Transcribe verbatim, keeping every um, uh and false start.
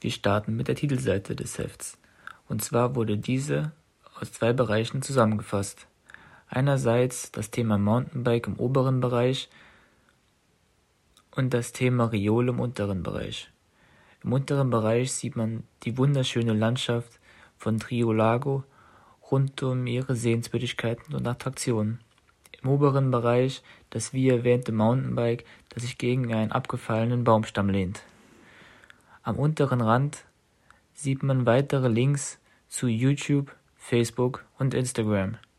Wir starten mit der Titelseite des Hefts. Und zwar wurde diese aus zwei Bereichen zusammengefasst. Einerseits das Thema Mountainbike im oberen Bereich und das Thema Riole im unteren Bereich. Im unteren Bereich sieht man die wunderschöne Landschaft von Triolago rund um ihre Sehenswürdigkeiten und Attraktionen. Im oberen Bereich das wie erwähnte Mountainbike, das sich gegen einen abgefallenen Baumstamm lehnt. Am unteren Rand sieht man weitere Links zu YouTube, Facebook und Instagram.